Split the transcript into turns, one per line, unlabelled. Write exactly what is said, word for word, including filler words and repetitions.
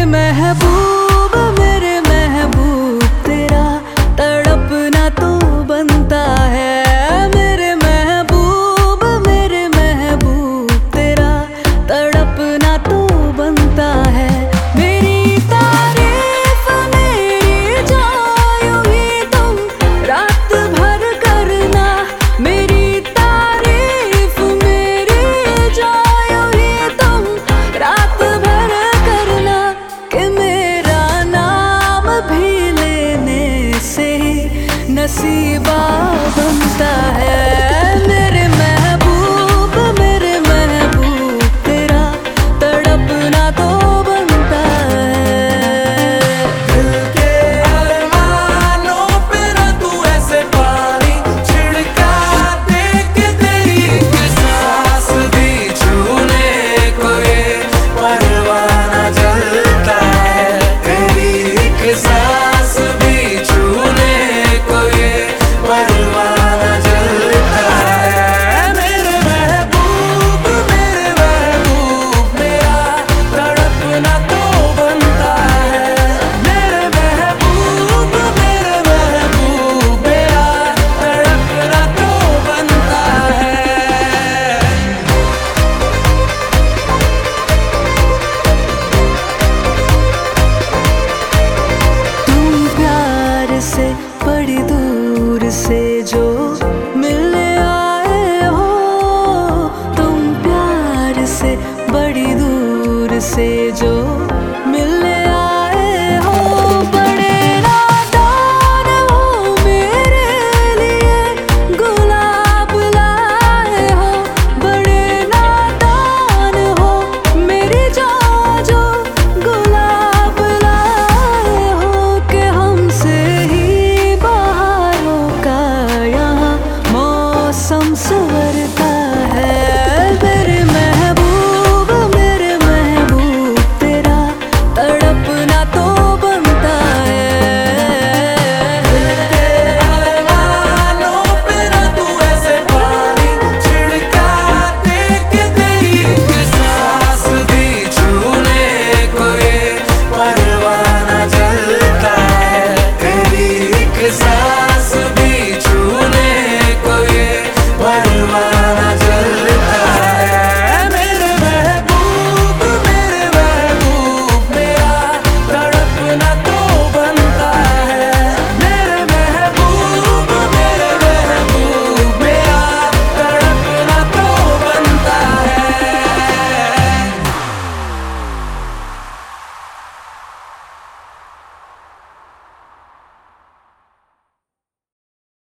महबूब मेरे महबूब तेरा तड़पना तो बनता है। मेरे महबूब मेरे महबूब तेरा तड़पना तो बनता है। मेरी तारीफ मेरी जायो ही तुम रात भर करना। मेरी तारीफ मेरी जायो ही तुम रात भर करना। कि मेरा नाम भी लेने से नसीबा बनता है। मेरे महबूब मेरे महबूब तेरा तड़पना तो बनता है।
दिल के अरमानों पे ना तू ऐसे पानी छिड़का दे कि तेरी एक सांस भी छूने को ये परवाना जलता है। तेरी एक सांस भी छूने को ये परवाना जलता है। मेरे महबूब मेरे महबूब मेरा तड़पना तो बनता है। मेरे महबूब मेरे महबूब मेरा तड़पना तो बनता है।
तुम प्यार से बड़ी दूर से जो मिलने आए हो। तुम प्यार से बड़ी दूर से जो